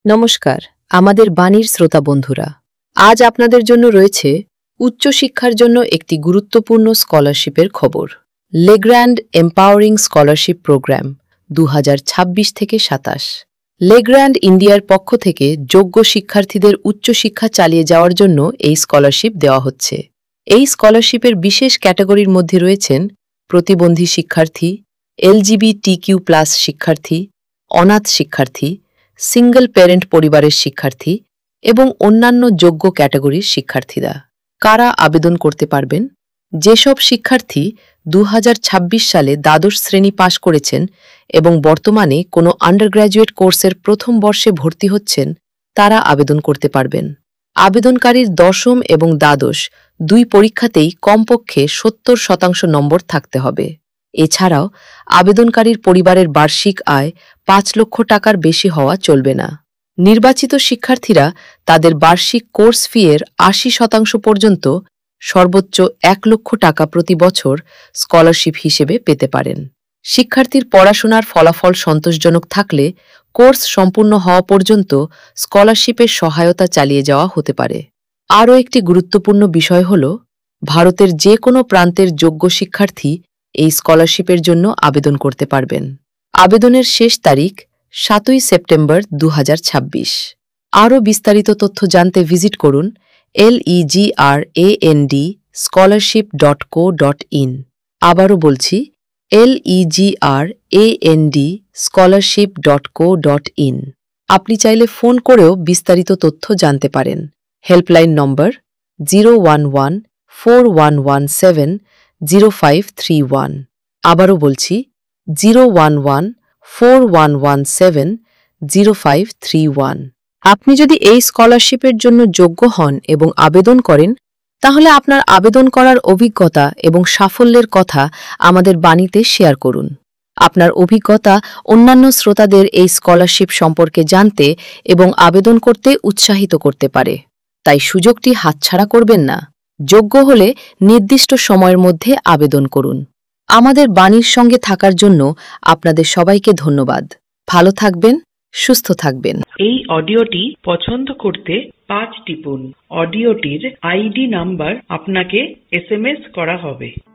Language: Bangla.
নমস্কার আমাদের বাণীর শ্রোতা বন্ধুরা, আজ আপনাদের জন্য রয়েছে উচ্চশিক্ষার জন্য একটি গুরুত্বপূর্ণ স্কলারশিপের খবর। লেগ্র্যান্ড এম্পাওয়ারিং স্কলারশিপ প্রোগ্রাম 2026 থেকে 27। লেগ্র্যান্ড ইন্ডিয়ার পক্ষ থেকে যোগ্য শিক্ষার্থীদের উচ্চশিক্ষা চালিয়ে যাওয়ার জন্য এই স্কলারশিপ দেওয়া হচ্ছে। এই স্কলারশিপের বিশেষ ক্যাটাগরির মধ্যে রয়েছেন প্রতিবন্ধী শিক্ষার্থী, LGBTQ+ শিক্ষার্থী, অনাথ শিক্ষার্থী, সিঙ্গল প্যারেন্ট পরিবারের শিক্ষার্থী এবং অন্যান্য যোগ্য ক্যাটাগরির শিক্ষার্থীরা। কারা আবেদন করতে পারবেন? যেসব শিক্ষার্থী 2026 সালে দ্বাদশ শ্রেণী পাশ করেছেন এবং বর্তমানে কোনো আন্ডারগ্র্যাজুয়েট কোর্সের প্রথম বর্ষে ভর্তি হচ্ছেন, তারা আবেদন করতে পারবেন। আবেদনকারীর দশম এবং দ্বাদশ দুই পরীক্ষাতেই কমপক্ষে 70% নম্বর থাকতে হবে। এছাড়াও আবেদনকারীর পরিবারের বার্ষিক আয় 5 লক্ষ টাকার বেশি হওয়া চলবে না। নির্বাচিত শিক্ষার্থীরা তাদের বার্ষিক কোর্স ফি-এর 80% পর্যন্ত সর্বোচ্চ 1 লক্ষ টাকা প্রতি বছর স্কলারশিপ হিসেবে পেতে পারেন। শিক্ষার্থীর পড়াশোনার ফলাফল সন্তোষজনক থাকলে কোর্স সম্পূর্ণ হওয়া পর্যন্ত স্কলারশিপের সহায়তা চালিয়ে যাওয়া হতে পারে। আরও একটি গুরুত্বপূর্ণ বিষয় হল, ভারতের যে কোনো প্রান্তের যোগ্য শিক্ষার্থী এই স্কলারশিপের জন্য আবেদন করতে পারবেন। আবেদনের শেষ তারিখ 7 সেপ্টেম্বর 2026। আরও বিস্তারিত তথ্য জানতে ভিজিট করুন legrand scholarship.co.in। আবারও বলছি legrand scholarship.co.in। আপনি চাইলে ফোন করেও বিস্তারিত তথ্য জানতে পারেন। Helpline number 01141170531। আবারও বলছি 01141170531। আপনি যদি এই স্কলারশিপের জন্য যোগ্য হন এবং আবেদন করেন, তাহলে আপনার আবেদন করার অভিজ্ঞতা এবং সাফল্যের কথা আমাদের বাণীতে শেয়ার করুন। আপনার অভিজ্ঞতা অন্যান্য শ্রোতাদের এই স্কলারশিপ সম্পর্কে জানতে এবং আবেদন করতে উৎসাহিত করতে পারে। তাই সুযোগটি হাতছাড়া করবেন না। যোগ্য হলে নির্দিষ্ট সময়ের মধ্যে আবেদন করুন। আমাদের বাণীর সঙ্গে থাকার জন্য আপনাদের সবাইকে ধন্যবাদ। ভালো থাকবেন, সুস্থ থাকবেন। এই অডিওটি পছন্দ করতে 5 টিপুন। অডিওটির ID নাম্বার আপনাকে SMS করা হবে।